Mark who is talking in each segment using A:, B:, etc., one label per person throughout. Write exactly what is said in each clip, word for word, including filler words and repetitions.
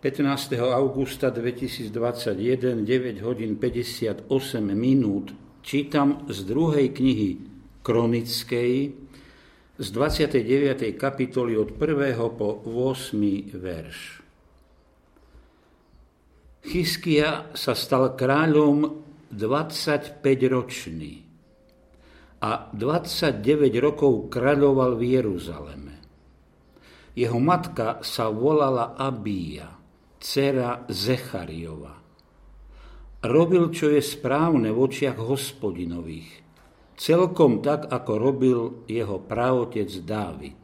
A: pätnásteho augusta dvetisícdvadsaťjeden, deväť hodín päťdesiatosem minút, čítam z druhej knihy Kronickej, z dvadsiatej deviatej kapitoly od prvého po ôsmy verš. Chizkia sa stal kráľom dvadsaťpäťročný a dvadsaťdeväť rokov kráľoval v Jeruzaleme. Jeho matka sa volala Abíja, dcera Zechariova. Robil, čo je správne v očiach Hospodinových, celkom tak, ako robil jeho praotec Dávid.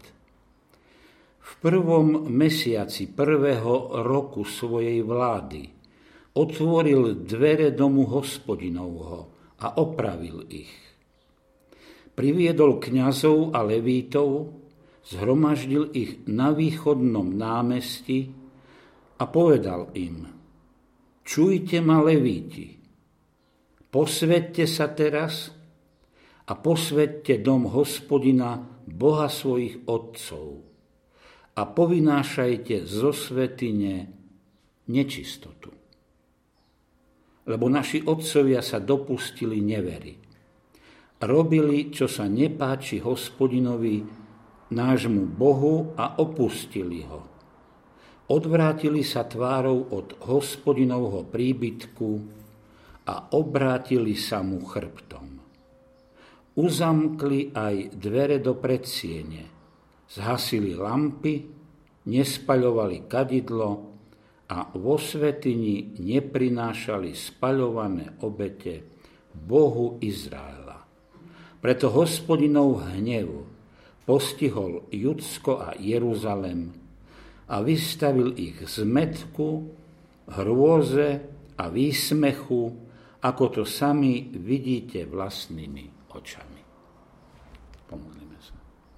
A: V prvom mesiaci prvého roku svojej vlády otvoril dvere domu Hospodinovho a opravil ich. Priviedol kňazov a levítov, zhromaždil ich na východnom námestí a povedal im: Čujte ma, levíti, posväťte sa teraz a posväťte dom Hospodina, Boha svojich otcov, a povynášajte zo svätyne nečistotu. Lebo naši otcovia sa dopustili nevery. Robili, čo sa nepáči Hospodinovi, nášmu Bohu, a opustili ho. Odvrátili sa tvárou od Hospodinovho príbytku a obrátili sa mu chrbtom. Uzamkli aj dvere do predsiene, zhasili lampy, nespaľovali kadidlo a vo svätyni neprinášali spaľované obete Bohu Izraela. Preto Hospodinov hnev postihol Judsko a Jeruzalem a vystavil ich zmätku, hrôze a výsmechu, ako to sami vidíte vlastnými očami. Pomodlíme sa.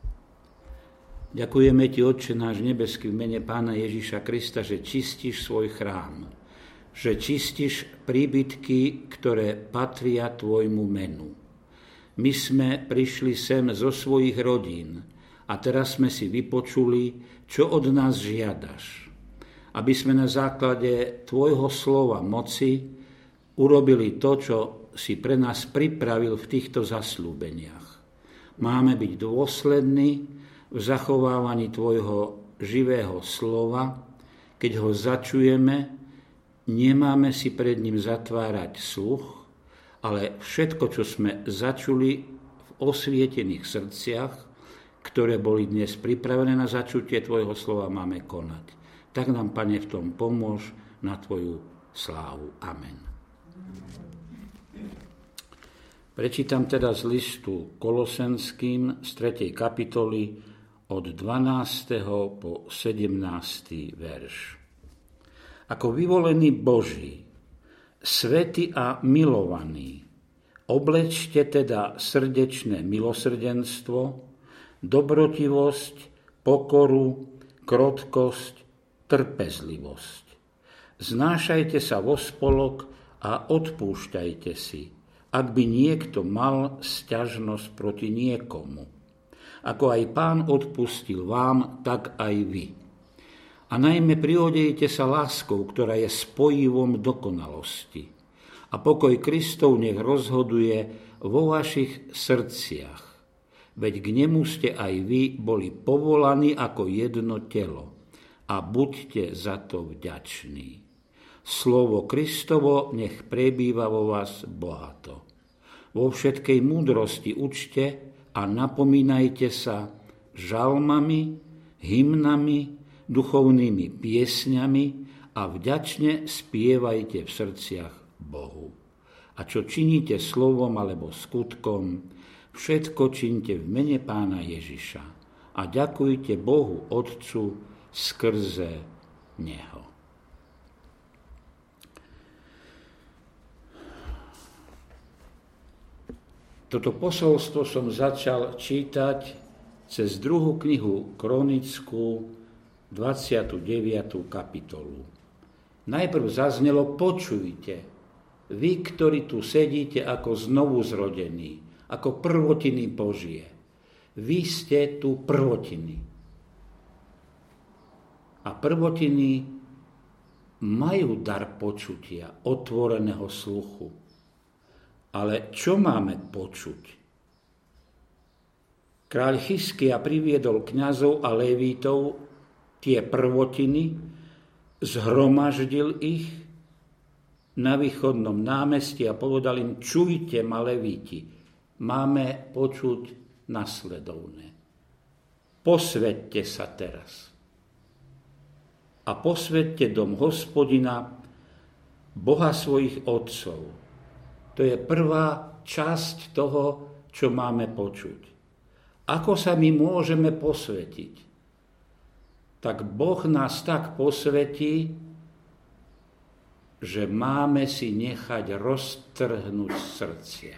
A: Ďakujeme Ti, Otče náš nebeský, v mene Pána Ježiša Krista, že čistíš svoj chrám, že čistíš príbytky, ktoré patria Tvojmu menu. My sme prišli sem zo svojich rodín a teraz sme si vypočuli, čo od nás žiadaš, aby sme na základe Tvojho slova moci urobili to, čo si pre nás pripravil v týchto zasľúbeniach. Máme byť dôslední v zachovávaní Tvojho živého slova. Keď ho začujeme, nemáme si pred ním zatvárať sluch, ale všetko, čo sme začuli v osvietených srdciach, ktoré boli dnes pripravené na začutie Tvojho slova, máme konať. Tak nám, Pane, v tom pomôž na Tvoju slávu. Amen. Prečítam teda z listu Kolosenským z tretej kapitoly od dvanásteho po sedemnásty verš. Ako vyvolení Boží, svätí a milovaní, oblečte teda srdečné milosrdenstvo, dobrotivosť, pokoru, krotkosť, trpezlivosť. Znášajte sa vo spolok a odpúšťajte si, ak by niekto mal sťažnosť proti niekomu. Ako aj Pán odpustil vám, tak aj vy. A najmä prihodejte sa láskou, ktorá je spojivom dokonalosti. A pokoj Kristov nech rozhoduje vo vašich srdciach. Veď k nemu ste aj vy boli povolaní ako jedno telo. A buďte za to vďační. Slovo Kristovo nech prebýva vo vás bohato. Vo všetkej múdrosti učte a napomínajte sa žalmami, hymnami, duchovnými piesňami a vďačne spievajte v srdciach Bohu. A čo činíte slovom alebo skutkom, všetko čiňte v mene Pána Ježiša a ďakujte Bohu Otcu skrze Neho. Toto posolstvo som začal čítať cez druhú knihu Kronickú, dvadsiatu deviatu kapitolu. Najprv zaznelo: počujte, vy, ktorí tu sedíte ako znovuzrodení, ako prvotiny Božie. Vy ste tu prvotiny. A prvotiny majú dar počutia, otvoreného sluchu. Ale čo máme počuť? Kráľ Chizkia priviedol kňazov a lévítov, tie prvotiny, zhromaždil ich na východnom námestí a povedal im: čujte ma, levíti, máme počuť nasledovné. Posväťte sa teraz a posväťte dom Hospodina, Boha svojich otcov. To je prvá časť toho, čo máme počuť. Ako sa my môžeme posvätiť? Tak Boh nás tak posvätí, že máme si nechať roztrhnúť srdcia.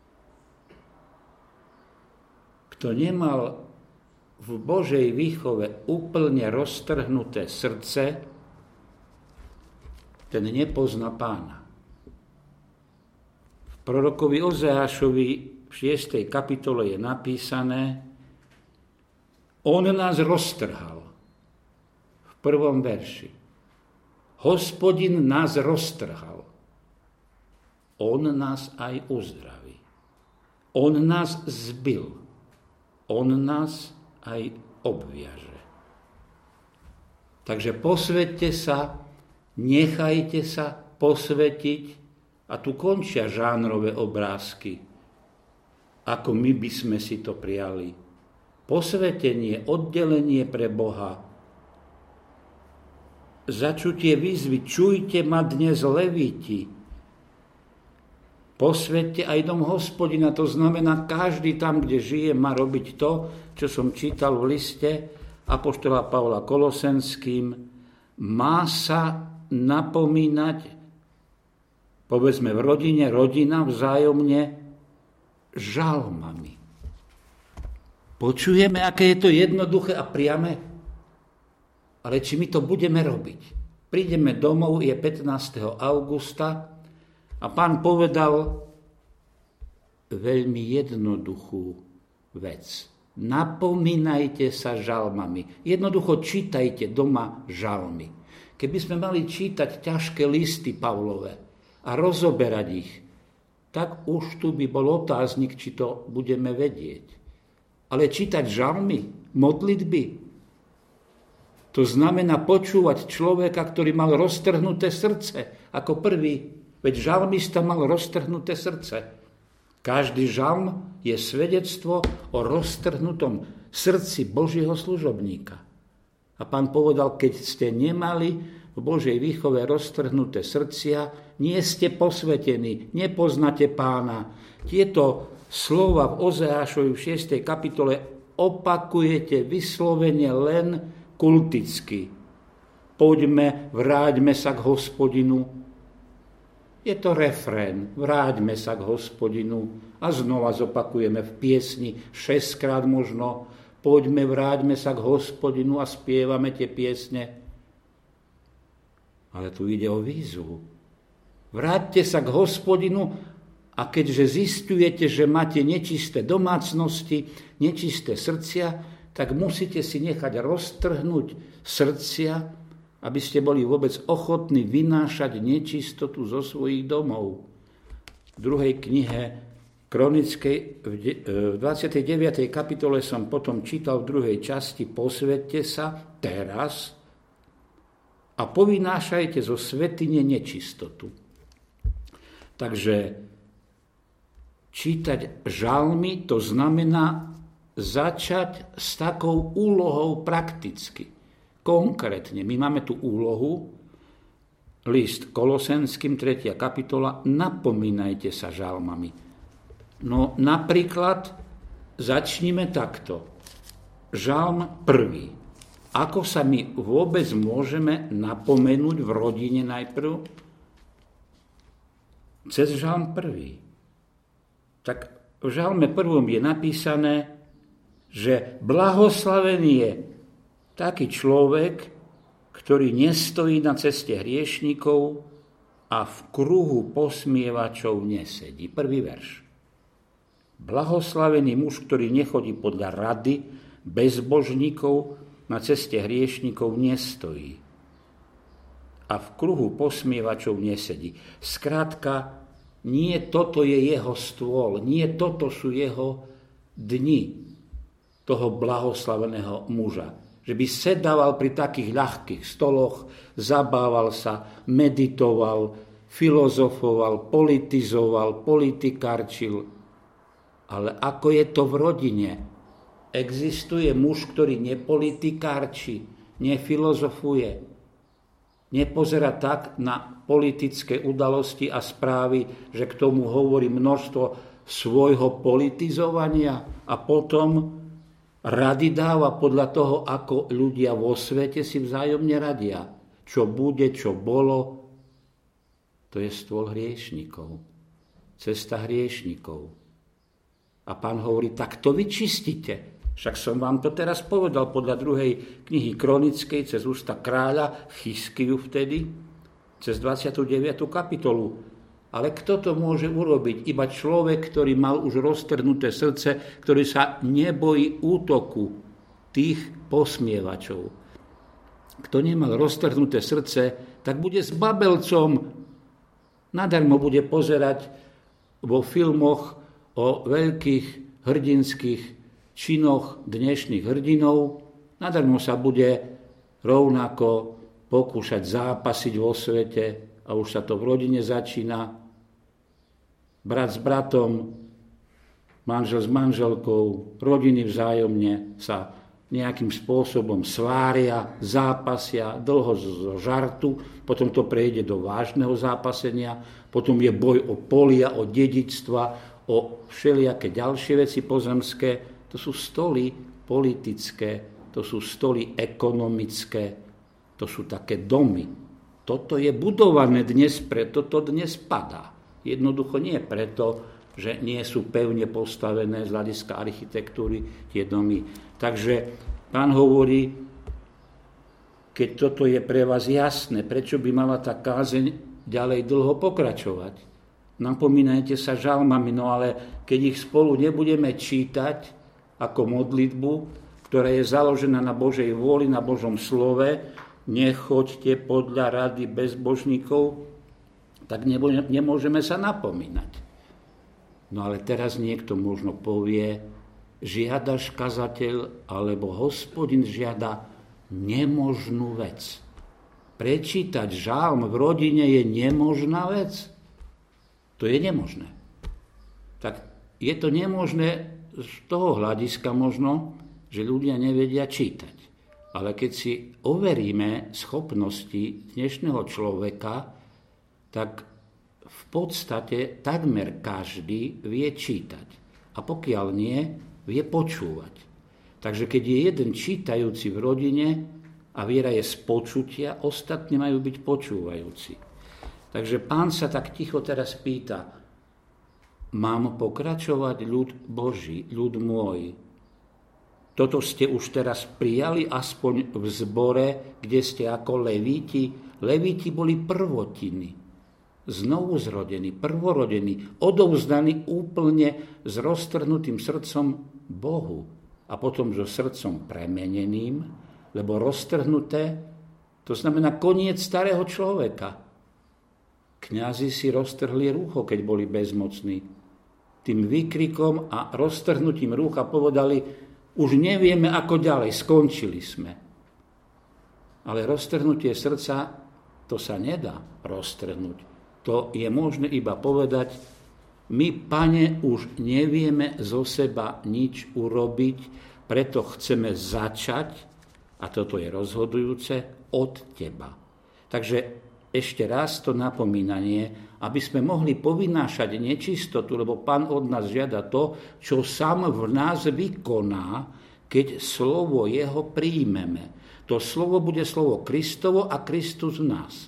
A: Kto nemal v Božej výchove úplne roztrhnuté srdce, ten nepozná Pána. V prorokovi Ozeášovi v šiestej kapitole je napísané: On nás roztrhal. V prvom verši. Hospodin nás roztrhal. On nás aj uzdraví. On nás zbil. On nás aj obviaže. Takže posväťte sa, nechajte sa posvätiť, a tu končia žánrové obrázky, ako my by sme si to prijali. Posvätenie, oddelenie pre Boha, začutie výzvy: čujte ma dnes, levíti. Posväťte aj dom Hospodina, to znamená, každý tam, kde žije, má robiť to, čo som čítal v liste apoštola Pavla Kolosenským. Má sa napomínať, povedzme v rodine, rodina vzájomne žalmami. Počujeme, aké je to jednoduché a priame? Ale či my to budeme robiť? Prídeme domov, je pätnásteho augusta, a Pán povedal veľmi jednoduchú vec. Napomínajte sa žalmami. Jednoducho čítajte doma žalmy. Keby sme mali čítať ťažké listy Pavlové a rozoberať ich, tak už tu by bol otáznik, či to budeme vedieť. Ale čítať žalmy, modlitby, to znamená počúvať človeka, ktorý mal roztrhnuté srdce ako prvý. Veď žalmista mal roztrhnuté srdce. Každý žalm je svedectvo o roztrhnutom srdci Božieho služobníka. A Pán povedal: keď ste nemali v Božej výchove roztrhnuté srdcia, nie ste posvätení, nepoznáte Pána. Tieto slova v Ozeášovi v šiestej kapitole opakujete vyslovene len kulticky. Poďme, vráťme sa k Hospodinu. Je to refrén, vráťme sa k Hospodinu, a znova zopakujeme v piesni šesťkrát možno: poďme, vráťme sa k Hospodinu, a spievame tie piesne. Ale tu ide o výzvu. Vráťte sa k Hospodinu, a keďže zisťujete, že máte nečisté domácnosti, nečisté srdcia, tak musíte si nechať roztrhnúť srdcia, aby ste boli vôbec ochotní vynášať nečistotu zo svojich domov. V druhej knihe Kronickej, v dvadsiatej deviatej kapitole som potom čítal v druhej časti: posväťte sa teraz a povynášajte zo svätyne nečistotu. Takže čítať žalmy, to znamená začať s takou úlohou prakticky. Konkrétne, my máme tú úlohu, list Kolosenským, tretia kapitola, napomínajte sa žalmami. No napríklad začnime takto. Žalm prvý. Ako sa my vôbec môžeme napomenúť v rodine najprv? Cez žalm prvý. Tak v žalme prvom je napísané, že blahoslavený je taký človek, ktorý nestojí na ceste hriešnikov a v kruhu posmievačov nesedí. Prvý verš. Blahoslavený muž, ktorý nechodí podľa rady bezbožníkov, na ceste hriešnikov nestojí. a v kruhu posmievačov nesedí. Skrátka, nie toto je jeho stôl, nie toto sú jeho dni toho blahoslaveného muža. Že by sedával pri takých ľahkých stoloch, zabával sa, meditoval, filozofoval, politizoval, politikárčil. Ale ako je to v rodine? Existuje muž, ktorý nepolitikárči, nefilozofuje, nepozerá tak na politické udalosti a správy, že k tomu hovorí množstvo svojho politizovania a potom rady dáva podľa toho, ako ľudia vo svete si vzájomne radia. Čo bude, čo bolo, to je stôl hriešnikov, cesta hriešnikov. A Pán hovorí, tak to vyčistite. Však som vám to teraz povedal podľa druhej knihy Kronickej cez ústa kráľa Chyskiu vtedy, cez dvadsiatu deviatu kapitolu. Ale kto to môže urobiť? Iba človek, ktorý mal už roztrhnuté srdce, ktorý sa nebojí útoku tých posmievačov. Kto nemal roztrhnuté srdce, tak bude s babelcom. Nadarmo bude pozerať vo filmoch o veľkých hrdinských činoch dnešných hrdinov. Nadarmo sa bude rovnako pokúšať zápasiť vo svete a už sa to v rodine začína. Brat s bratom, manžel s manželkou, rodiny vzájomne sa nejakým spôsobom svária, zápasia, dlho z žartu, potom to prejde do vážneho zápasenia, potom je boj o polia, o dedičstva, o všelijaké ďalšie veci pozemské. To sú stoly politické, to sú stoly ekonomické, to sú také domy. Toto je budované dnes, preto to dnes padá. Jednoducho nie preto, že nie sú pevne postavené z hľadiska architektúry tie domy. Takže Pán hovorí, keď toto je pre vás jasné, prečo by mala tá kázeň ďalej dlho pokračovať? Napomínajte sa žalmami, no ale keď ich spolu nebudeme čítať ako modlitbu, ktorá je založená na Božej vôli, na Božom slove, nechoďte podľa rady bezbožníkov, tak nemôžeme sa napomínať. No ale teraz niekto možno povie, žiadaš kazateľ, alebo Hospodin žiada nemožnú vec. Prečítať žalm v rodine je nemožná vec? To je nemožné. Tak je to nemožné z toho hľadiska možno, že ľudia nevedia čítať. Ale keď si overíme schopnosti dnešného človeka, tak v podstate takmer každý vie čítať. A pokiaľ nie, vie počúvať. Takže keď je jeden čítajúci v rodine a viera je z počutia, ostatní majú byť počúvajúci. Takže Pán sa tak ticho teraz pýta, mám pokračovať ľud Boží, ľud môj? Toto ste už teraz prijali aspoň v zbore, kde ste ako levíti? Levíti boli prvotiny. Znovu zrodení, prvorodení, odovzdaní úplne s roztrhnutým srdcom Bohu a potom so srdcom premeneným, lebo roztrhnuté, to znamená koniec starého človeka. Kňazi si roztrhli rúcho, keď boli bezmocní. Tým výkrikom a roztrhnutím rúcha povedali, už nevieme ako ďalej, skončili sme. Ale roztrhnutie srdca, to sa nedá roztrhnúť. To je možné iba povedať, my, Pane, už nevieme zo seba nič urobiť, preto chceme začať, a toto je rozhodujúce, od Teba. Takže ešte raz to napomínanie, aby sme mohli povynášať nečistotu, lebo Pán od nás žiada to, čo sám v nás vykoná, keď slovo Jeho príjmeme. To slovo bude slovo Kristovo a Kristus v nás.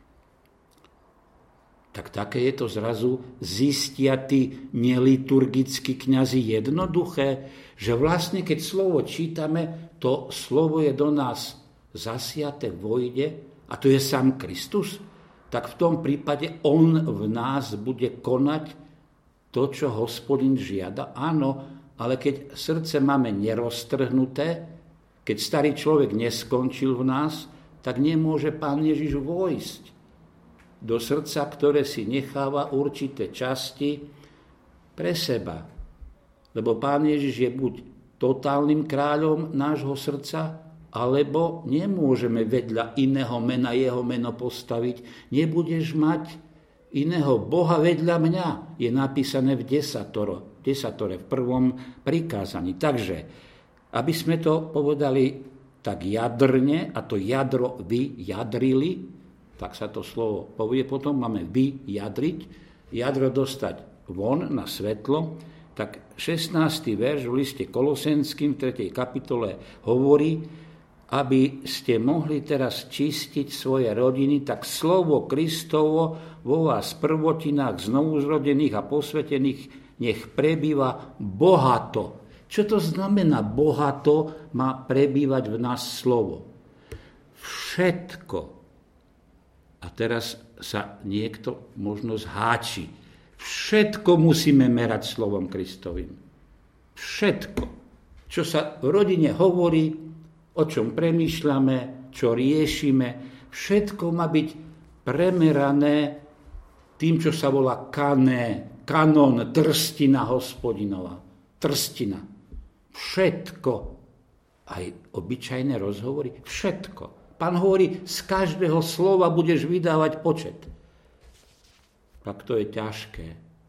A: Tak také je to zrazu, zistia tí neliturgickí kňazi jednoduché, že vlastne keď slovo čítame, to slovo je do nás zasiate, vojde, a to je sám Kristus, tak v tom prípade on v nás bude konať to, čo Hospodin žiada. Áno, ale keď srdce máme neroztrhnuté, keď starý človek neskončil v nás, tak nemôže Pán Ježiš vojsť do srdca, ktoré si necháva určité časti pre seba. Lebo Pán Ježiš je buď totálnym kráľom nášho srdca, alebo nemôžeme vedľa iného mena jeho meno postaviť. Nebudeš mať iného Boha vedľa mňa. Je napísané v desatoro, desatore, v prvom prikázaní. Takže, aby sme to povedali tak jadrne, a to jadro vyjadrili, tak sa to slovo povie, potom máme vyjadriť, jadro dostať von na svetlo, tak šestnásty verš v liste Kolosenským v tretej kapitole hovorí, aby ste mohli teraz čistiť svoje rodiny, tak slovo Kristovo vo vás prvotinách znovuzrodených a posvetených nech prebýva bohato. Čo to znamená bohato? Má prebývať v nás slovo. Všetko. A teraz sa niekto možno zháči. Všetko musíme merať slovom Kristovým. Všetko. Čo sa v rodine hovorí, o čom premýšľame, čo riešime, všetko má byť premerané tým, čo sa volá kané, kanon, trstina Hospodinova. Trstina. Všetko. Aj obyčajné rozhovory. Všetko. Pán hovorí, z každého slova budeš vydávať počet. Tak to je ťažké.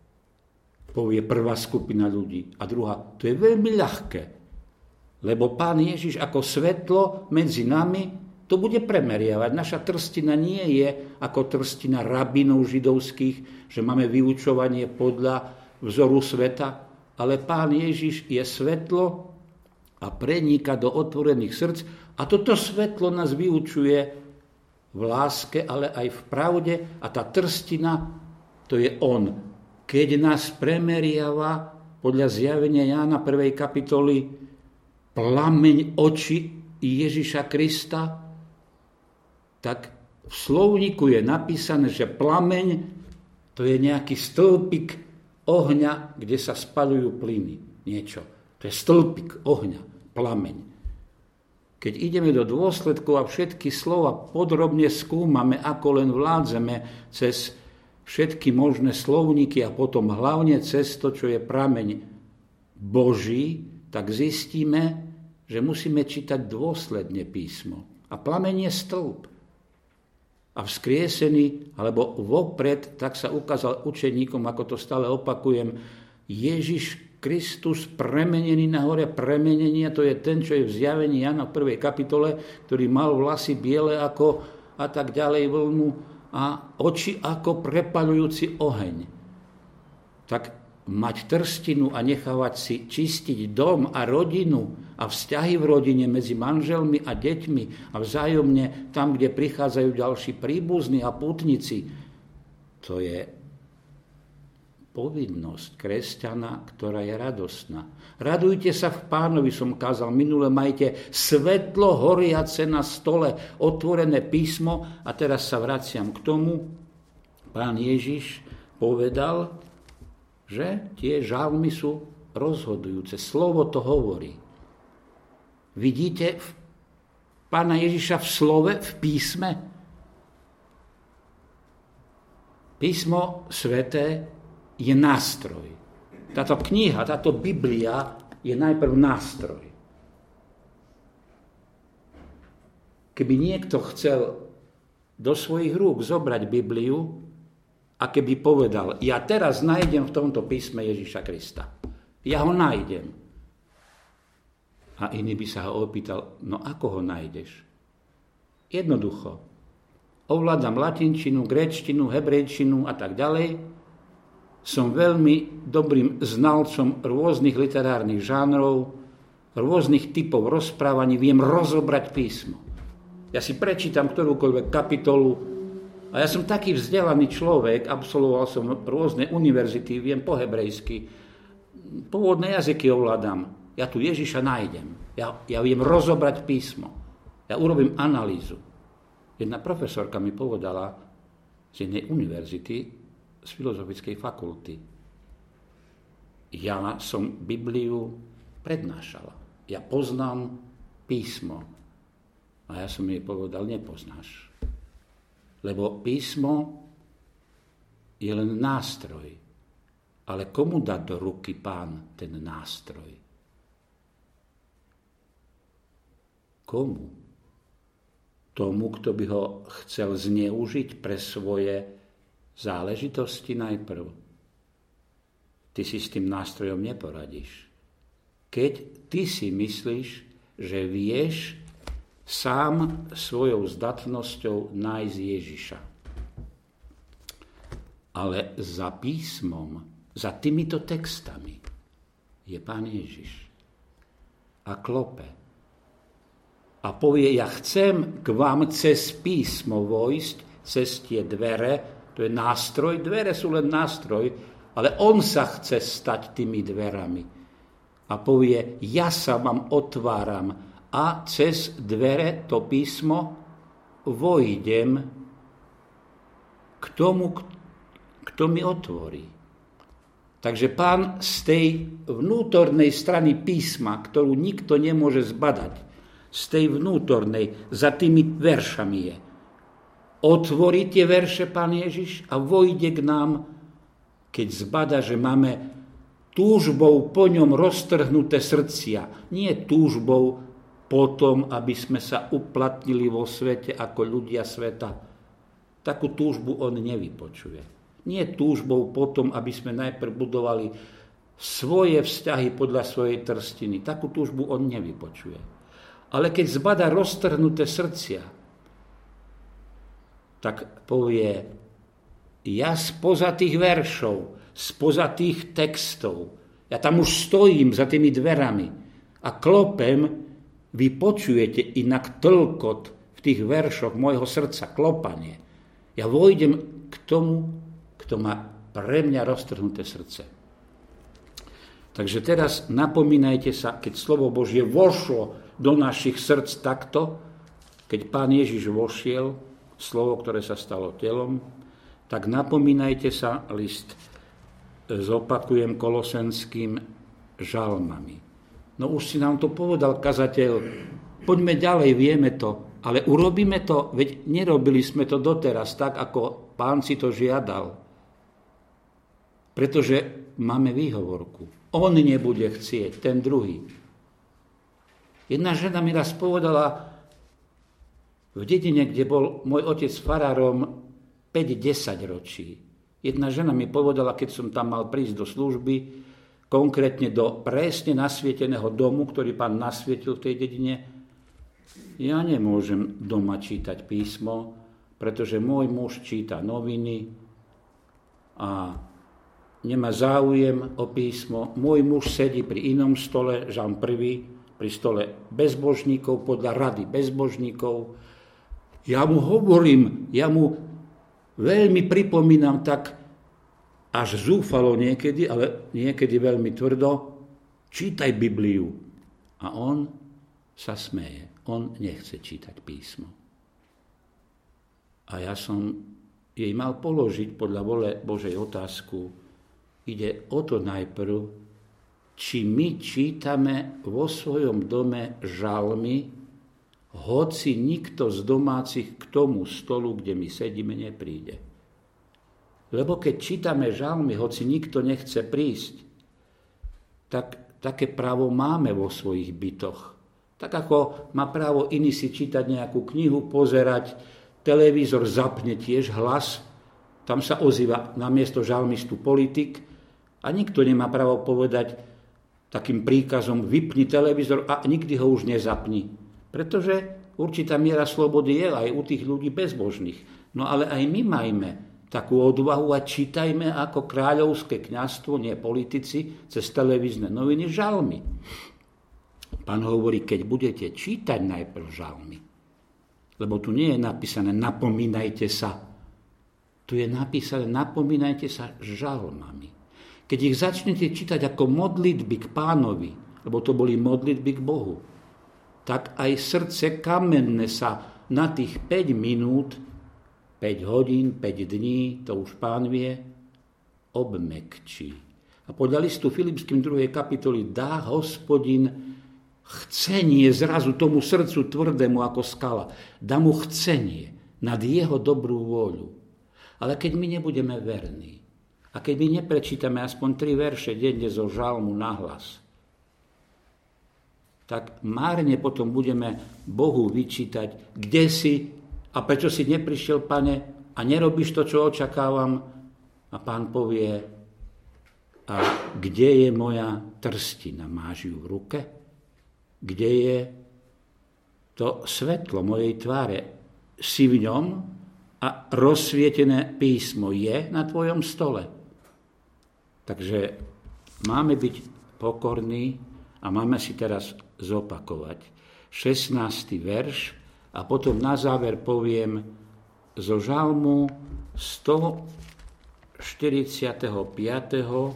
A: Povie prvá skupina ľudí. A druhá, to je veľmi ľahké. Lebo Pán Ježiš ako svetlo medzi nami to bude premeriavať. Naša trstina nie je ako trstina rabinov židovských, že máme vyučovanie podľa vzoru sveta, ale Pán Ježiš je svetlo a prenika do otvorených srdc a toto svetlo nás vyučuje v láske, ale aj v pravde a tá trstina, to je On. Keď nás premeriava podľa zjavenia Jána prvej kapitoly plameň oči Ježiša Krista, tak v slovníku je napísané, že plameň to je nejaký stĺpik ohňa, kde sa spaľujú plyny. Niečo. To je stĺpik ohňa, plameň. Keď ideme do dôsledkov a všetky slova podrobne skúmame, ako len vládzeme cez všetky možné slovníky a potom hlavne cez to, čo je prameň Boží, tak zistíme, že musíme čítať dôsledne písmo. A plameň je stĺp. A vzkriesený, alebo vopred, tak sa ukázal učeníkom, ako to stále opakujem, Ježiš Kristus premenený na hore premenenia, to je ten, čo je v zjavení Jana v prvej kapitole, ktorý mal vlasy biele ako a tak ďalej vlnu a oči ako prepaľujúci oheň. Tak mať trstinu a nechávať si čistiť dom a rodinu a vzťahy v rodine medzi manželmi a deťmi a vzájomne tam, kde prichádzajú ďalší príbuzní a pútnici, to je povinnosť kresťana, ktorá je radostná. Radujte sa v Pánovi, som kázal minule, majte svetlo horiace na stole, otvorené písmo a teraz sa vraciam k tomu. Pán Ježiš povedal, že tie žalmy sú rozhodujúce. Slovo to hovorí. Vidíte Pána Ježiša v slove, v písme? Písmo sväté je nástroj. Táto kniha, táto Biblia je najprv nástroj. Keby niekto chcel do svojich rúk zobrať Bibliu, a keby povedal, ja teraz nájdem v tomto písme Ježiša Krista. Ja ho nájdem. A iný by sa ho opýtal, no ako ho nájdeš? Jednoducho. Ovládam latinčinu, gréčtinu, hebrejčinu a tak ďalej. Som veľmi dobrým znalcom rôznych literárnych žánrov, rôznych typov rozprávaní, viem rozobrať písmo. Ja si prečítam ktorúkoľvek kapitolu. A ja som taký vzdelaný človek, absolvoval som rôzne univerzity, viem po hebrejsky, pôvodné jazyky ovládam. Ja tu Ježiša nájdem. Ja, ja viem rozobrať písmo. Ja urobím analýzu. Jedna profesorka mi povedala z jednej univerzity, z filozofickej fakulty. Ja som Bibliu prednášala. Ja poznám písmo. A A ja som jej povedal, nepoznáš. Lebo písmo je len nástroj. Ale komu dá do ruky Pán ten nástroj? Komu? Tomu, kto by ho chcel zneužiť pre svoje záležitosti najprv. Ty si s tým nástrojom neporadíš. Keď ty si myslíš, že vieš sám svojou zdatnosťou nájsť Ježiša. Ale za písmom, za týmito textami je Pán Ježiš. A klope. A povie, ja chcem k vám cez písmo vojsť, cez tie dvere, to je nástroj, dvere sú len nástroj, ale on sa chce stať tými dverami. A povie, ja sa vám otváram a cez dvere, to písmo, vojdem k tomu, kto mi otvorí. Takže Pán z tej vnútornej strany písma, ktorú nikto nemôže zbadať, z tej vnútornej, za tými veršami je. Otvorí tie verše Pán Ježiš a vojde k nám, keď zbada, že máme túžbou po ňom roztrhnuté srdcia. Nie túžbou po tom, aby sme sa uplatnili vo svete ako ľudia sveta. Takú túžbu on nevypočuje. Nie túžbou po tom, aby sme najprv budovali svoje vzťahy podľa svojej trstiny. Takú túžbu on nevypočuje. Ale keď zbada roztrhnuté srdcia, tak povie, ja spoza tých veršov, spoza tých textov, ja tam už stojím za tými dverami a klopem, vy počujete inak tlkot v tých veršoch môjho srdca, klopanie. Ja vojdem k tomu, kto má pre mňa roztrhnuté srdce. Takže teraz napomínajte sa, keď slovo Božie vošlo do našich srdc takto, keď Pán Ježiš vošiel, slovo, ktoré sa stalo telom, tak napomínajte sa, list zopakujem Kolosenským, žalmami. No už si nám to povedal kazateľ, poďme ďalej, vieme to, ale urobíme to, veď nerobili sme to doteraz tak, ako Pán si to žiadal. Pretože máme výhovorku. On nebude chcieť, ten druhý. Jedna žena mi raz povedala, v dedine, kde bol môj otec farárom päť desať ročí. Jedna žena mi povedala, keď som tam mal prísť do služby, konkrétne do presne nasvieteného domu, ktorý Pán nasvietil v tej dedine, ja nemôžem doma čítať písmo, pretože môj muž číta noviny a nemá záujem o písmo. Môj muž sedí pri inom stole, Žan prvý, pri stole bezbožníkov, podľa rady bezbožníkov. Ja mu hovorím, ja mu veľmi pripomínam tak, až zúfalo niekedy, ale niekedy veľmi tvrdo, čítaj Bibliu. A on sa smeje. On nechce čítať písmo. A ja som jej mal položiť podľa vole Božej otázku. Ide o to najprv, či my čítame vo svojom dome žalmy, hoci nikto z domácich k tomu stolu, kde my sedíme, nepríde. Lebo keď čítame žalmy, hoci nikto nechce prísť, tak také právo máme vo svojich bytoch. Tak ako má právo iný si čítať nejakú knihu, pozerať, televízor zapne tiež hlas, tam sa ozýva namiesto žalmistu politik a nikto nemá právo povedať takým príkazom vypni televízor a nikdy ho už nezapni. Pretože určitá miera slobody je aj u tých ľudí bezbožných. No ale aj my majme takú odvahu a čítajme ako kráľovské kňazstvo, nie politici, cez televízne noviny žalmy. Pán hovorí, keď budete čítať najprv žalmy, lebo tu nie je napísané napomínajte sa, tu je napísané napomínajte sa žalmami. Keď ich začnete čítať ako modlitby k Pánovi, lebo to boli modlitby k Bohu, tak aj srdce kamenné sa na tých päť minút, päť hodín, päť dní, to už Pán vie, obmekčí. A podľa listu Filipským druhej kapitoly dá Hospodin chcenie zrazu tomu srdcu tvrdému ako skala. Dá mu chcenie nad jeho dobrú vôľu. Ale keď my nebudeme verní a keď my neprečítame aspoň tri verše denne zo žalmu nahlas, tak márne potom budeme Bohu vyčítať, kde si a prečo si neprišiel, Pane, a nerobíš to, čo očakávam. A Pán povie, a kde je moja trstina? Máš ju v ruke? Kde je to svetlo mojej tváre? Si v ňom a rozsvietené písmo je na tvojom stole. Takže máme byť pokorní a máme si teraz zopakovať šestnásty verš a potom na záver poviem zo žalmu stoštyridsaťpäť.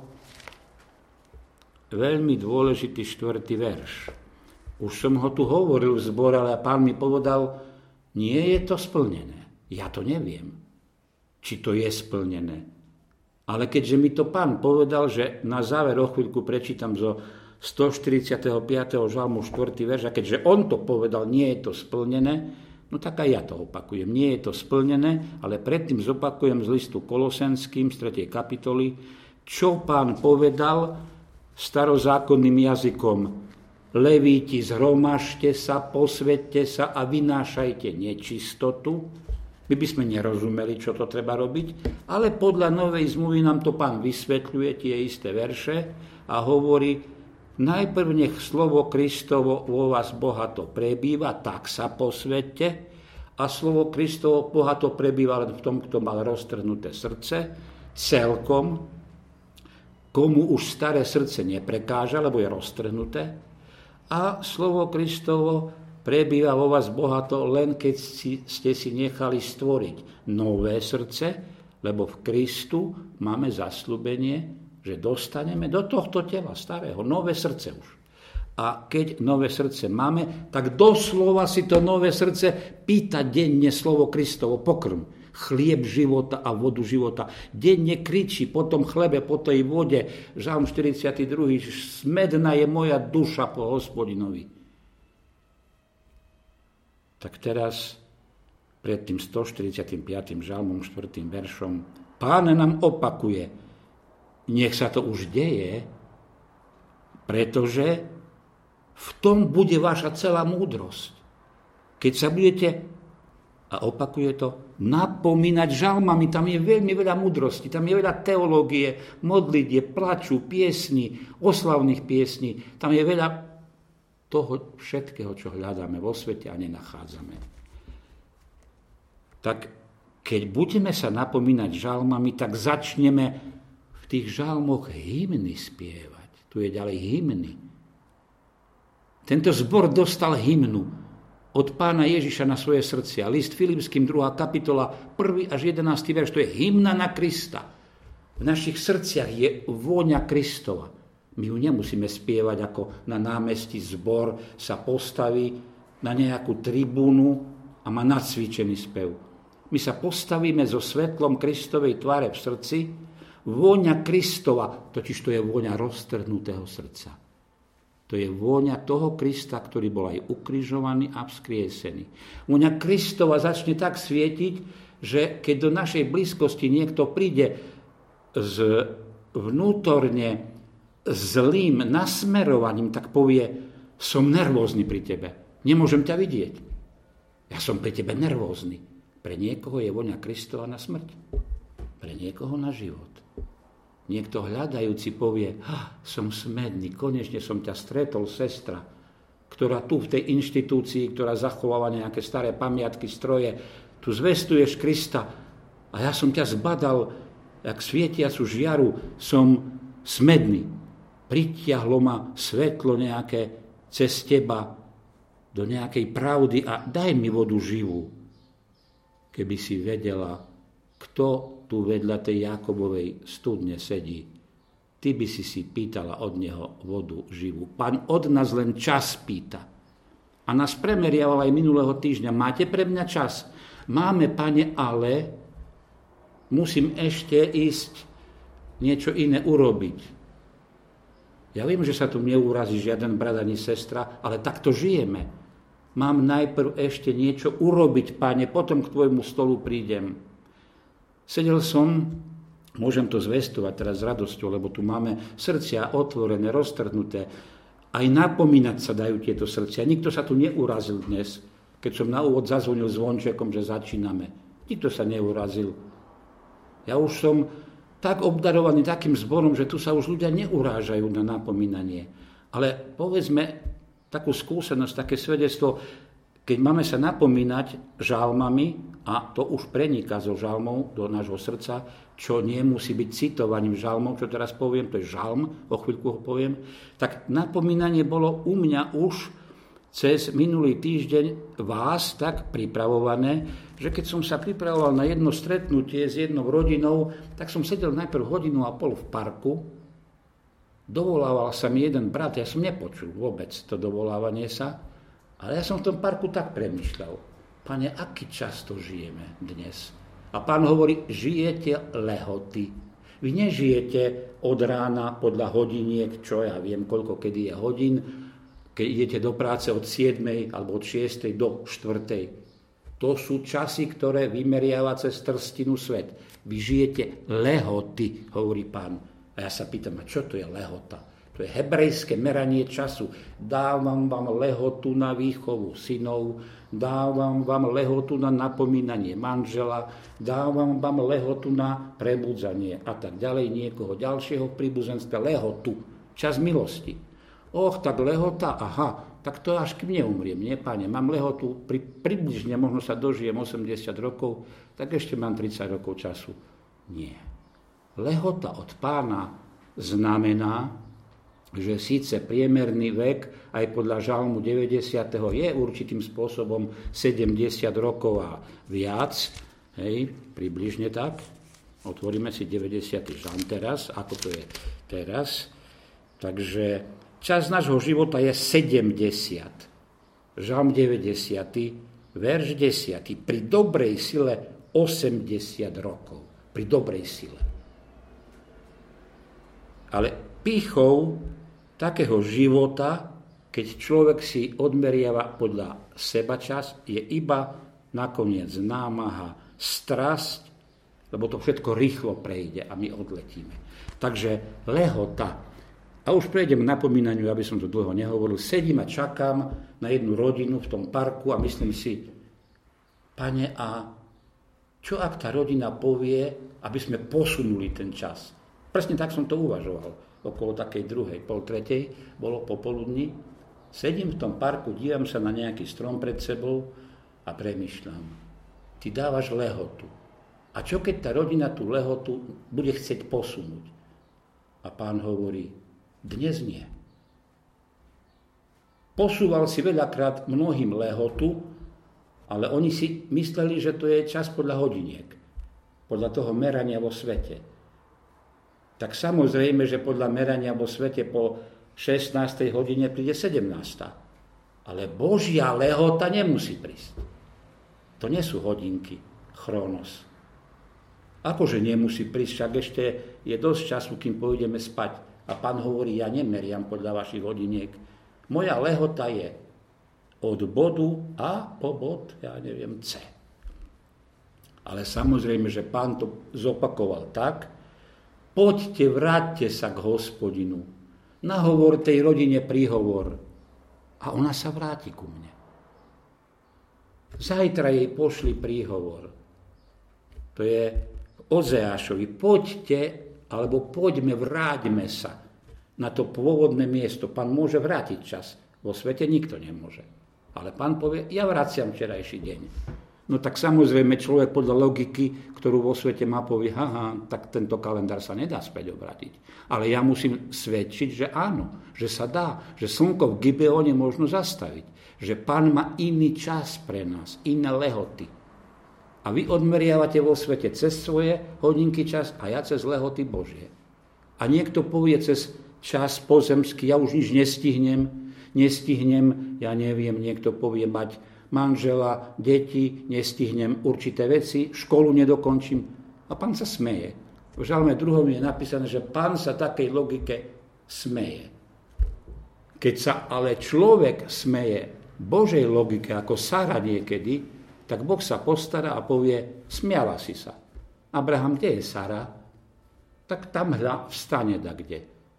A: veľmi dôležitý štvrtý verš. Už som ho tu hovoril v zbore, ale Pán mi povedal, nie je to splnené. Ja to neviem, či to je splnené. Ale keďže mi to Pán povedal, že na záver o chvíľku prečítam zo stoštyridsaťpäť. žalmu štvrtý verš, a keďže on to povedal, nie je to splnené, no tak aj ja to opakujem. Nie je to splnené, ale predtým zopakujem z listu Kolosenským z tretej kapitoly, čo Pán povedal starozákonným jazykom. Levíti, zhromažte sa, posväťte sa a vynášajte nečistotu. My by sme nerozumeli, čo to treba robiť, ale podľa novej zmluvy nám to Pán vysvetľuje, tie isté verše, a hovorí, najprv nech slovo Kristovo vo vás bohato prebýva, tak sa posväťte, a slovo Kristovo bohato prebýva len v tom, kto mal roztrhnuté srdce, celkom, komu už staré srdce neprekáža, lebo je roztrhnuté, a slovo Kristovo prebýva vo vás bohato len keď si, ste si nechali stvoriť nové srdce, lebo v Kristu máme zasľúbenie, že dostaneme do tohto tela starého nové srdce už. A keď nové srdce máme, tak doslova si to nové srdce pýta denne slovo Kristovo, pokrm, chlieb života a vodu života. Denne kričí po tom chlebe, po tej vode. Žalm štyridsiaty druhý. Smedná je moja duša po Hospodinovi. Tak teraz pred tým stoštyridsiatym piatym žalmom štvrtým veršom Pán nám opakuje, nech sa to už deje, pretože v tom bude vaša celá múdrosť. Keď sa budete, a opakuje to, napomínať žalmami, tam je veľmi veľa múdrosti, tam je veľa teológie, modlitie, plaču, piesní, oslavných piesní, tam je veľa toho všetkého, čo hľadáme vo svete a nenachádzame. Tak keď budeme sa napomínať žalmami, tak začneme v tých žalmoch hymny spievať. Tu je ďalej hymny. Tento zbor dostal hymnu od Pána Ježiša na svoje srdcia. List Filipským, druhá kapitola, prvý až jedenásty verš, to je hymna na Krista. V našich srdciach je vôňa Kristova. My ju nemusíme spievať, ako na námestí zbor sa postaví na nejakú tribúnu a má nacvičený spev. My sa postavíme so svetlom Kristovej tváre v srdci. Vôňa Kristova, totiž to je vôňa roztrhnutého srdca. To je vôňa toho Krista, ktorý bol aj ukrižovaný a vzkriesený. Vôňa Kristova začne tak svietiť, že keď do našej blízkosti niekto príde s vnútorne zlým nasmerovaním, tak povie, som nervózny pri tebe, nemôžem ťa vidieť. Ja som pri tebe nervózny. Pre niekoho je vôňa Kristova na smrť, pre niekoho na život. Niekto hľadajúci povie, ah, som smedný, konečne som ťa stretol, sestra, ktorá tu v tej inštitúcii, ktorá zachováva nejaké staré pamiatky, stroje, tu zvestuješ Krista a ja som ťa zbadal, jak svietiacu žiaru, som smedný. Pritiahlo ma svetlo nejaké cez teba do nejakej pravdy a daj mi vodu živú. Keby si vedela, kto tu vedľa tej Jakobovej studne sedí, ty by si si pýtala od neho vodu živú. Pán od nás len čas pýta. A nás premeriaval aj minulého týždňa. Máte pre mňa čas? Máme, Pane, ale musím ešte ísť niečo iné urobiť. Ja viem, že sa tu neurazí žiaden brat ani sestra, ale takto žijeme. Mám najprv ešte niečo urobiť, Pane, potom k tvojmu stolu prídem. Sedel som, môžem to zvestovať teraz s radosťou, lebo tu máme srdcia otvorené, roztrhnuté. Aj napomínať sa dajú tieto srdcia. Nikto sa tu neurazil dnes, keď som na úvod zazvonil zvončekom, že začíname. Nikto sa neurazil. Ja už som tak obdarovaný takým zborom, že tu sa už ľudia neurážajú na napomínanie. Ale povedzme takú skúsenosť, také svedectvo, keď máme sa napomínať žalmami, a to už preniká zo žalmov do nášho srdca, čo nemusí byť citovaním žalmov, čo teraz poviem, to je žalm, o chvíľku ho poviem, tak napomínanie bolo u mňa už cez minulý týždeň vás tak pripravované, že keď som sa pripravoval na jedno stretnutie s jednou rodinou, tak som sedel najprv hodinu a pol v parku, dovolával sa mi jeden brat, ja som nepočul vôbec to dovolávanie sa, ale ja som v tom parku tak premýšľal, Pane, aký často žijeme dnes? A Pán hovorí, žijete lehoty. Vy nežijete od rána podľa hodiniek, čo ja viem, koľko kedy je hodín, keď idete do práce od siedmej alebo od šiestej do štvrtej. To sú časy, ktoré vymeriava cez trstinu svet. Vy žijete lehoty, hovorí Pán. A ja sa pýtam, a čo to je lehota? To je hebrejské meranie času. Dávam vám lehotu na výchovu synov, dávam vám lehotu na napomínanie manžela, dávam vám lehotu na prebudzanie a tak ďalej, niekoho ďalšieho v príbuzenstve. Lehotu, čas milosti. Och, tak lehota, aha, tak to až kým neumriem, nie, Pane, mám lehotu, pri, približne možno sa dožijem osemdesiat rokov, tak ešte mám tridsať rokov času. Nie. Lehota od Pána znamená, že síce priemerný vek aj podľa žalmu deväťdesiat je určitým spôsobom sedemdesiat rokov a viac, hej, približne tak. Otvoríme si deväťdesiaty žalm teraz, ako to je teraz. Takže čas nášho života je sedemdesiat. Žalm deväťdesiat, verš desať. Pri dobrej sile osemdesiat rokov. Pri dobrej sile. Ale pýchou takého života, keď človek si odmeriava podľa seba čas, je iba nakoniec námaha, strasť, lebo to všetko rýchlo prejde a my odletíme. Takže lehota. A už prejdem k napomínaniu, aby som to dlho nehovoril. Sedím a čakám na jednu rodinu v tom parku a myslím si, Pane, a čo ak tá rodina povie, aby sme posunuli ten čas? Presne tak som to uvažoval. Okolo takej druhej, pol tretej, bolo popoludní. Sedím v tom parku, dívam sa na nejaký strom pred sebou a premýšľam. Ty dávaš lehotu. A čo keď tá rodina tú lehotu bude chcieť posunúť? A Pán hovorí, dnes nie. Posúval si veľakrát mnohým lehotu, ale oni si mysleli, že to je čas podľa hodiniek, podľa toho merania vo svete. Tak samozrejme, že podľa merania vo svete po šestnástej hodine príde sedemnásta. Ale Božia lehota nemusí prísť. To nie sú hodinky, chronos. Akože nemusí prísť, však ešte je dosť času, kým pôjdeme spať. A Pán hovorí, ja nemeriam podľa vašich hodiniek. Moja lehota je od bodu A po bod, ja neviem, C. Ale samozrejme, že Pán to zopakoval tak, poďte, vráťte sa k Hospodinu. Nahovor tej rodine príhovor. A ona sa vráti ku mne. Zajtra jej pošli príhovor. To je Ozeášovi. Poďte, alebo poďme, vráťme sa na to pôvodné miesto. Pán môže vrátiť čas. Vo svete nikto nemôže. Ale Pán povie, ja vraciam včerajší deň. No tak samozrejme človek podľa logiky, ktorú vo svete má, povie, haha, tak tento kalendár sa nedá späť obrátiť. Ale ja musím svedčiť, že áno, že sa dá, že slnko v Gibeone možno zastaviť, že Pán má iný čas pre nás, iné lehoty. A vy odmeriavate vo svete cez svoje hodinky čas a ja cez lehoty Božie. A niekto povie cez čas pozemský, ja už nič nestihnem, nestihnem, ja neviem, niekto povie mať manžela, deti, nestihnem určité veci, školu nedokončím. A Pán sa smeje. V žalme druhom je napísané, že Pán sa takej logike smeje. Keď sa ale človek smeje Božej logike, ako Sára niekedy, tak Boh sa postará a povie, smiala si sa. Abraham, kde je Sára? Tak tam hľa vstane da kde.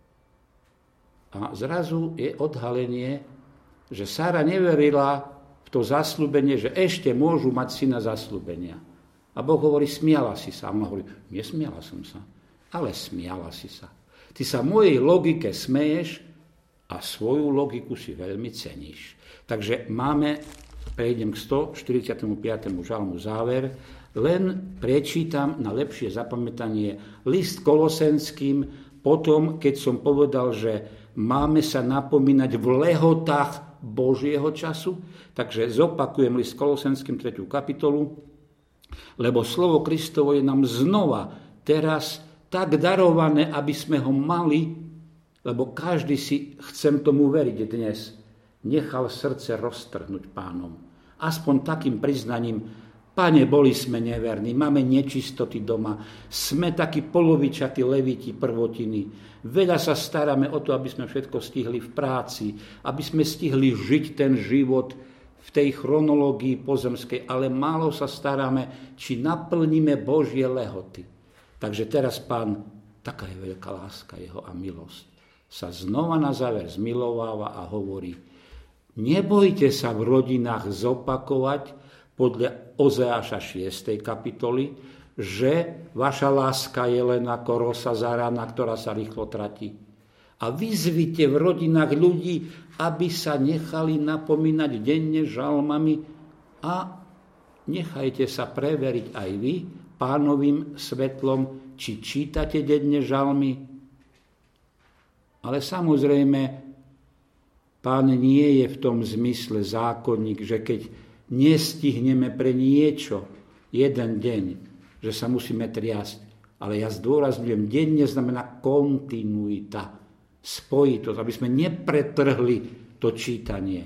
A: A zrazu je odhalenie, že Sára neverila v to zasľúbenie, že ešte môžu mať syna zasľúbenia. A Boh hovorí, smiala si sa. A on hovorí, nesmiala som sa, ale smiala si sa. Ty sa mojej logike smeješ a svoju logiku si veľmi ceníš. Takže máme, prejdem k stoštyridsiatemu piatemu žalmu záver, len prečítam na lepšie zapamätanie list Kolosenským, potom, keď som povedal, že máme sa napomínať v lehotách Božieho času, takže zopakujem list Kolosenským tretiu kapitolu, lebo slovo Kristovo je nám znova teraz tak darované, aby sme ho mali, lebo každý si, chcem tomu veriť dnes, nechal srdce roztrhnúť Pánom. Aspoň takým priznaním, Pane, boli sme neverní, máme nečistoty doma, sme takí polovičatí leviti prvotiny. Veľa sa staráme o to, aby sme všetko stihli v práci, aby sme stihli žiť ten život v tej chronológii pozemskej, ale málo sa staráme, či naplníme Božie lehoty. Takže teraz Pán, taká je veľká láska jeho a milosť, sa znova na záver zmilováva a hovorí, nebojte sa v rodinách zopakovať podľa Ozeáša šiestej kapitoly, že vaša láska je len ako rosa za rána, ktorá sa rýchlo tratí. A vyzvite v rodinách ľudí, aby sa nechali napomínať denne žalmami a nechajte sa preveriť aj vy Pánovým svetlom, či čítate denne žalmy. Ale samozrejme, Pán nie je v tom zmysle zákonník, že keď nestihneme pre niečo jeden deň, že sa musíme triasť. Ale ja zdôrazňujem, denne znamená kontinuita, spojitosť, aby sme nepretrhli to čítanie.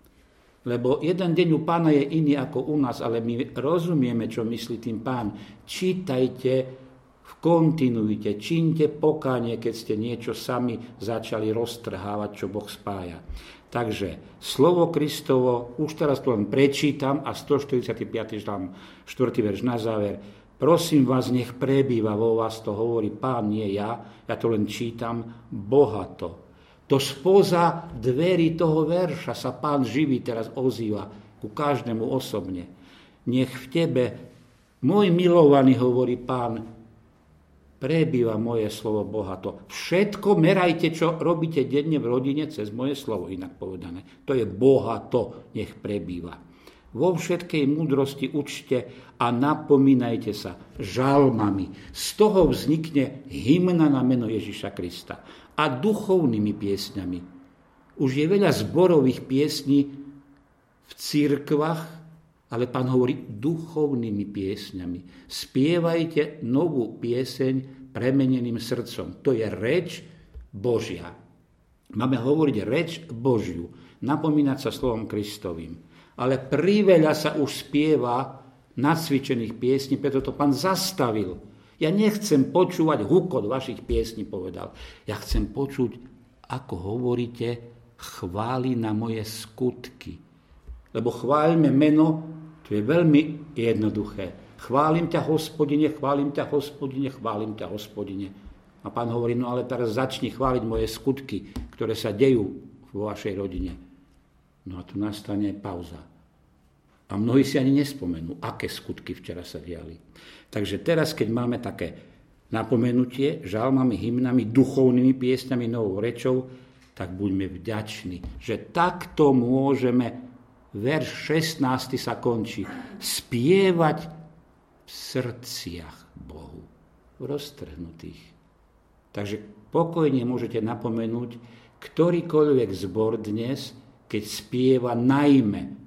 A: Lebo jeden deň u Pána je iný ako u nás, ale my rozumieme, čo myslí tým Pán. Čítajte v kontinuite, čínte pokánie, keď ste niečo sami začali roztrhávať, čo Boh spája. Takže slovo Kristovo, už teraz to len prečítam a stoštyridsiaty piaty žalm, štvrtý verš na záver. Prosím vás, nech prebýva vo vás, to hovorí Pán, nie ja, ja to len čítam, bohato. To spoza dverí toho verša sa Pán živý teraz ozýva ku každému osobne. Nech v tebe, môj milovaný, hovorí Pán, prebýva moje slovo bohato. Všetko merajte, čo robíte denne v rodine cez moje slovo, inak povedané. To je bohato, nech prebýva. Vo všetkej múdrosti učte a napomínajte sa žalmami. Z toho vznikne hymna na meno Ježiša Krista. A duchovnými piesňami. Už je veľa zborových piesní v cirkvách, ale Pán hovorí duchovnými piesňami. Spievajte novú pieseň premeneným srdcom. To je reč Božia. Máme hovoriť reč Božiu. Napomínať sa slovom Kristovým. Ale priveľa sa už spieva nacvičených piesní, preto to Pán zastavil. Ja nechcem počúvať hukot vašich piesní, povedal. Ja chcem počuť, ako hovoríte, chváli na moje skutky. Lebo chváľme meno, to je veľmi jednoduché. Chválim ťa, Hospodine, chválim ťa, Hospodine, chválim ťa, Hospodine. A Pán hovorí, no ale teraz začni chváliť moje skutky, ktoré sa dejú vo vašej rodine. No a tu nastane pauza. A mnohí si ani nespomenú, aké skutky včera sa diali. Takže teraz, keď máme také napomenutie žalmami, hymnami, duchovnými piesňami, novou rečou, tak buďme vďační, že takto môžeme, verš šestnásty sa končí, spievať v srdciach Bohu, v roztrhnutých. Takže pokojne môžete napomenúť, ktorýkoľvek zbor dnes, keď spieva najmä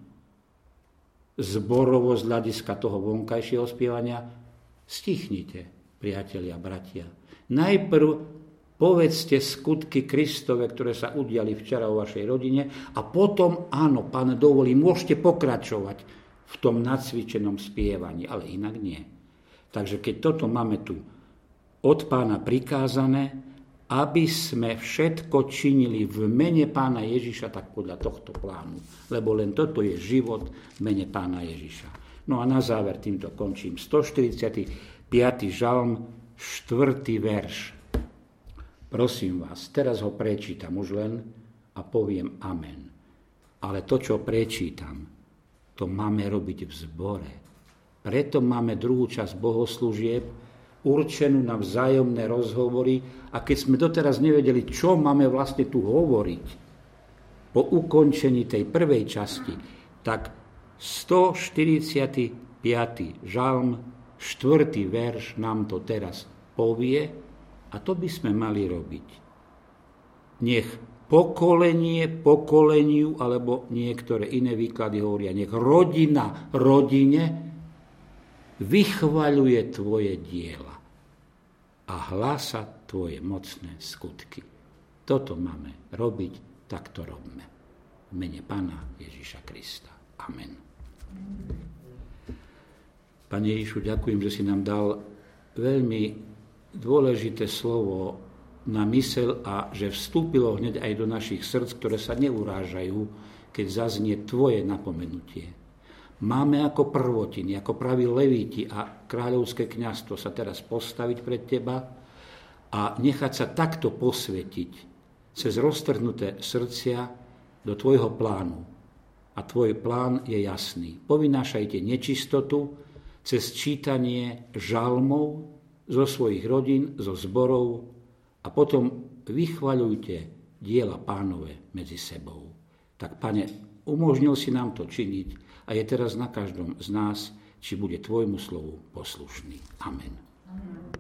A: zborovo z hľadiska toho vonkajšieho spievania, stichnite, priatelia, bratia. Najprv povedzte skutky Kristove, ktoré sa udiali včera vo vašej rodine a potom, áno, Pán dovolí, môžete pokračovať v tom nacvičenom spievaní, ale inak nie. Takže keď toto máme tu od Pána prikázané, aby sme všetko činili v mene Pána Ježiša, tak podľa tohto plánu. Lebo len toto je život v mene Pána Ježiša. No a na záver týmto končím. stoštyridsiaty piaty žalm, štvrtý verš. Prosím vás, teraz ho prečítam už len a poviem amen. Ale to, čo prečítam, to máme robiť v zbore. Preto máme druhú časť bohoslúžieb, určenú na vzájomné rozhovory, a keď sme doteraz nevedeli, čo máme vlastne tu hovoriť, po ukončení tej prvej časti, tak stoštyridsiaty piaty žalm, štvrtý verš nám to teraz povie, a to by sme mali robiť. Nech pokolenie pokoleniu, alebo niektoré iné výklady hovoria, nech rodina rodine vychvaľuje tvoje diela a hlása tvoje mocné skutky. Toto máme robiť, tak to robme. V mene Pána Ježiša Krista. Amen. Pane Ježišu, ďakujem, že si nám dal veľmi dôležité slovo na myseľ a že vstúpilo hneď aj do našich srdc, ktoré sa neurážajú, keď zaznie tvoje napomenutie. Máme ako prvotiny, ako praví levíti a kráľovské kňazstvo sa teraz postaviť pred teba a nechať sa takto posvetiť cez roztrhnuté srdcia do tvojho plánu. A tvoj plán je jasný. Povinášajte nečistotu cez čítanie žalmov zo svojich rodín, zo zborov a potom vychvaľujte diela Pánove medzi sebou. Tak, Pane, umožnil si nám to činiť a je teraz na každom z nás, či bude tvojmu slovu poslušný. Amen. Amen.